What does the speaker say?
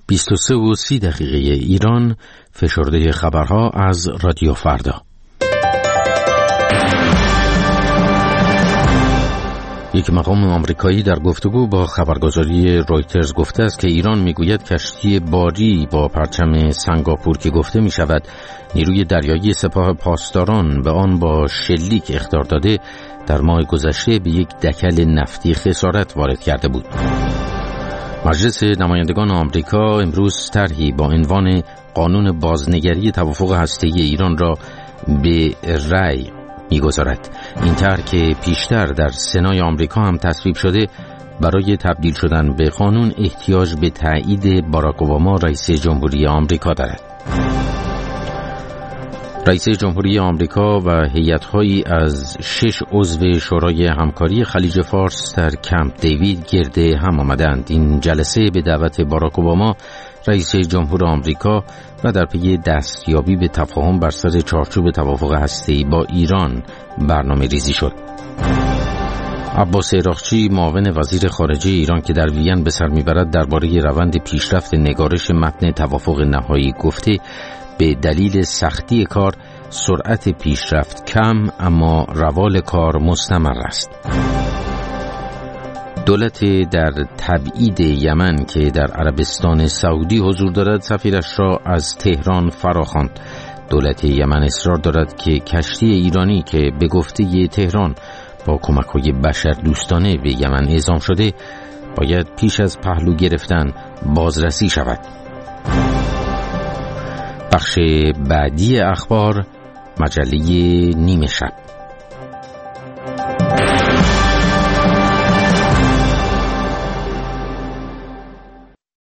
23:30 ایران، فشرده خبرها از رادیو فردا. یک مقام آمریکایی در گفتگو با خبرگزاری رویترز گفته است که ایران میگوید کشتی باری با پرچم سنگاپور که گفته می شود نیروی دریایی سپاه پاسداران به آن با شلیک اخطار داده، در ماه گذشته به یک دکل نفتی خسارت وارد کرده بود. مجلس نمایندگان آمریکا امروز طرحی با عنوان قانون بازنگری توافق هسته‌ای ایران را به رأی می‌گذارد. این طرح که پیشتر در سنای آمریکا هم تصویب شده، برای تبدیل شدن به قانون احتیاج به تایید باراک اوباما رئیس جمهوری آمریکا دارد. رئیس جمهوری آمریکا و هیئت‌هایی از 6 عضو شورای همکاری خلیج فارس در کمپ دیوید گرد هم آمدند. این جلسه به دعوت باراک اوباما رئیس جمهور آمریکا و در پی دستیابی به تفاهم بر سر چارچوب توافق هسته‌ای با ایران برنامه ریزی شد. عباس عراقچی، معاون وزیر خارجه ایران که در وین به سر میبرد، درباره روند پیشرفت نگارش متن توافق نهایی گفته به دلیل سختی کار سرعت پیشرفت کم اما روال کار مستمر است. دولت در تبعید یمن که در عربستان سعودی حضور دارد سفیرش را از تهران فراخواند. دولت یمن اصرار دارد که کشتی ایرانی که به گفته تهران با کمک‌های بشردوستانه به یمن اعزام شده باید پیش از پهلو گرفتن بازرسی شود. بخش بعدی اخبار، مجله نیمه شب.